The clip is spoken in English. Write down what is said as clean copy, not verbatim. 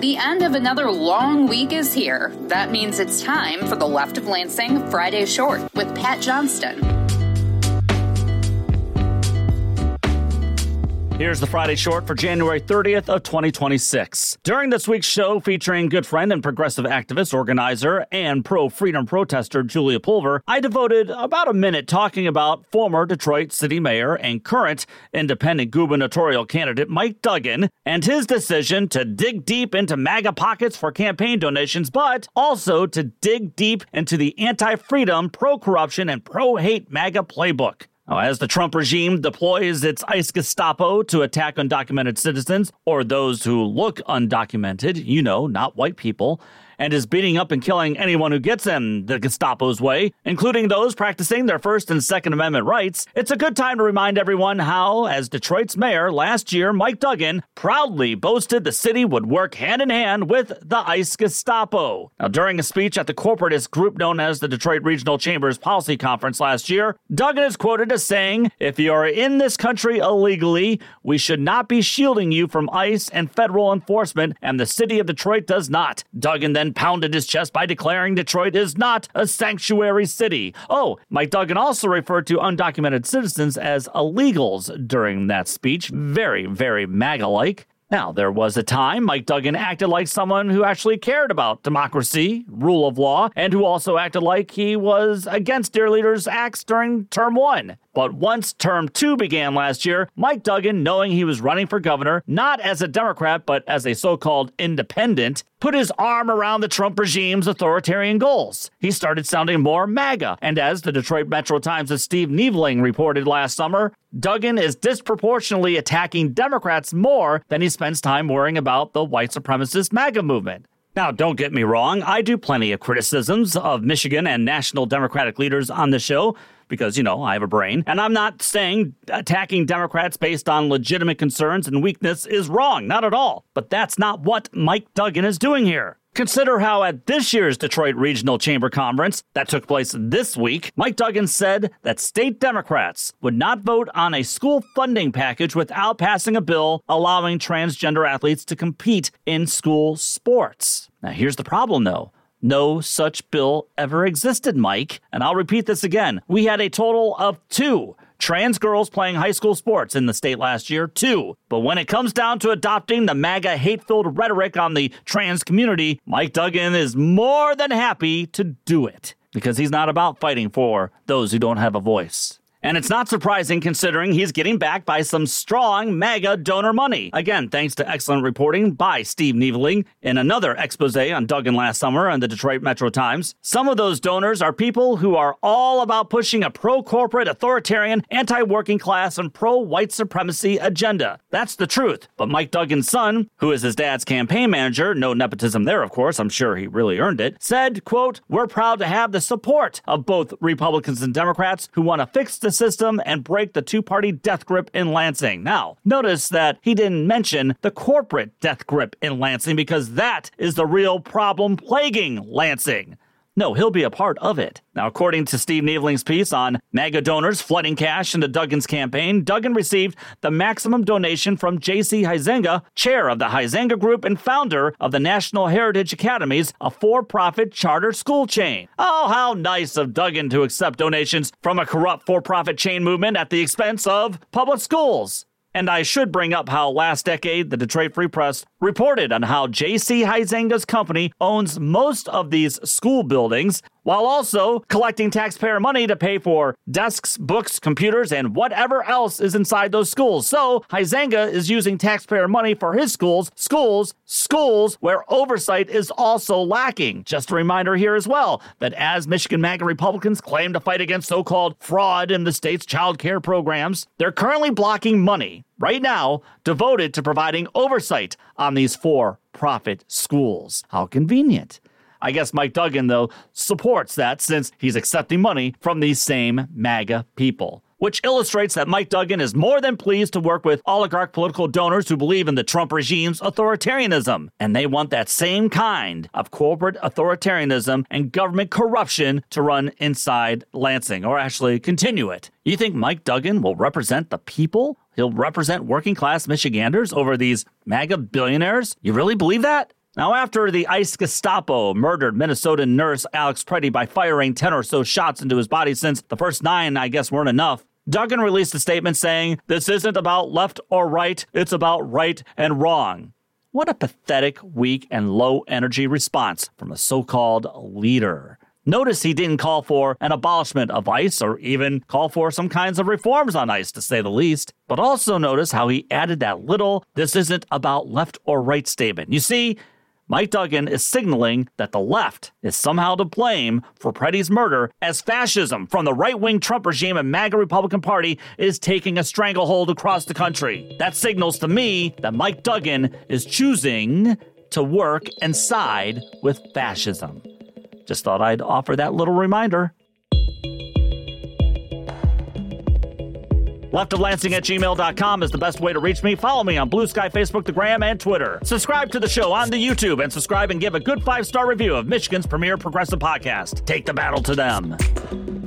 The end of another long week is here. That means it's time for the Left of Lansing Friday Short with Pat Johnston. Here's the Friday Short for January 30th of 2026. During this week's show featuring good friend and progressive activist, organizer, and pro-freedom protester Julia Pulver, I devoted about a minute talking about former Detroit City Mayor and current independent gubernatorial candidate Mike Duggan and his decision to dig deep into MAGA pockets for campaign donations, but also to dig deep into the anti-freedom, pro-corruption, and pro-hate MAGA playbook. Now, as the Trump regime deploys its ICE Gestapo to attack undocumented citizens, or those who look undocumented, not white people, and is beating up and killing anyone who gets in the Gestapo's way, including those practicing their First and Second Amendment rights, it's a good time to remind everyone how, as Detroit's mayor last year, Mike Duggan proudly boasted the city would work hand-in-hand with the ICE Gestapo. Now, during a speech at the corporatist group known as the Detroit Regional Chamber's Policy Conference last year, Duggan is quoted as saying, "If you are in this country illegally, we should not be shielding you from ICE and federal enforcement, and the city of Detroit does not." Duggan then pounded his chest by declaring Detroit is not a sanctuary city. Oh, Mike Duggan also referred to undocumented citizens as illegals during that speech. Very, very MAGA-like. Now, there was a time Mike Duggan acted like someone who actually cared about democracy, rule of law, and who also acted like he was against Dear Leaders' acts during Term 1. But once Term 2 began last year, Mike Duggan, knowing he was running for governor, not as a Democrat, but as a so-called independent, put his arm around the Trump regime's authoritarian goals. He started sounding more MAGA, and as the Detroit Metro Times' Steve Nieveling reported last summer, Duggan is disproportionately attacking Democrats more than he spends time worrying about the white supremacist MAGA movement. Now, don't get me wrong, I do plenty of criticisms of Michigan and national Democratic leaders on the show, because, I have a brain. And I'm not saying attacking Democrats based on legitimate concerns and weakness is wrong, not at all. But that's not what Mike Duggan is doing here. Consider how at this year's Detroit Regional Chamber Conference that took place this week, Mike Duggan said that state Democrats would not vote on a school funding package without passing a bill allowing transgender athletes to compete in school sports. Now, here's the problem, though. No such bill ever existed, Mike. And I'll repeat this again. We had a total of 2 trans girls playing high school sports in the state last year, 2. But when it comes down to adopting the MAGA hate-filled rhetoric on the trans community, Mike Duggan is more than happy to do it. Because he's not about fighting for those who don't have a voice. And it's not surprising considering he's getting backed by some strong MAGA donor money. Again, thanks to excellent reporting by Steve Nieveling in another expose on Duggan last summer on the Detroit Metro Times. Some of those donors are people who are all about pushing a pro-corporate, authoritarian, anti-working class, and pro-white supremacy agenda. That's the truth. But Mike Duggan's son, who is his dad's campaign manager, no nepotism there, of course, I'm sure he really earned it, said, quote, "We're proud to have the support of both Republicans and Democrats who want to fix the system and break the two-party death grip in Lansing." Now, notice that he didn't mention the corporate death grip in Lansing because that is the real problem plaguing Lansing. No, he'll be a part of it. Now, according to Steve Nieveling's piece on MAGA donors flooding cash into Duggan's campaign, Duggan received the maximum donation from J.C. Huizenga, chair of the Huizenga Group and founder of the National Heritage Academies, a for-profit charter school chain. Oh, how nice of Duggan to accept donations from a corrupt for-profit chain movement at the expense of public schools. And I should bring up how last decade the Detroit Free Press reported on how J.C. Huizenga's company owns most of these school buildings, while also collecting taxpayer money to pay for desks, books, computers, and whatever else is inside those schools. So Huizenga is using taxpayer money for his schools where oversight is also lacking. Just a reminder here as well that as Michigan MAGA Republicans claim to fight against so-called fraud in the state's child care programs, they're currently blocking money right now devoted to providing oversight on these for-profit schools. How convenient. I guess Mike Duggan, though, supports that since he's accepting money from these same MAGA people. Which illustrates that Mike Duggan is more than pleased to work with oligarch political donors who believe in the Trump regime's authoritarianism. And they want that same kind of corporate authoritarianism and government corruption to run inside Lansing, or actually continue it. You think Mike Duggan will represent the people? He'll represent working class Michiganders over these MAGA billionaires? You really believe that? Now, after the ICE Gestapo murdered Minnesotan nurse Alex Preddy by firing 10 or so shots into his body, since the first 9, I guess, weren't enough, Duggan released a statement saying, "This isn't about left or right, it's about right and wrong." What a pathetic, weak, and low-energy response from a so-called leader. Notice he didn't call for an abolishment of ICE or even call for some kinds of reforms on ICE, to say the least. But also notice how he added that little "this isn't about left or right" statement. You see, Mike Duggan is signaling that the left is somehow to blame for Preddy's murder, as fascism from the right-wing Trump regime and MAGA Republican Party is taking a stranglehold across the country. That signals to me that Mike Duggan is choosing to work and side with fascism. Just thought I'd offer that little reminder. leftoflansing@gmail.com is the best way to reach me. Follow me on Blue Sky, Facebook, the Gram, and Twitter. Subscribe to the show on the YouTube, and subscribe and give a good 5-star review of Michigan's premier progressive podcast. Take the battle to them.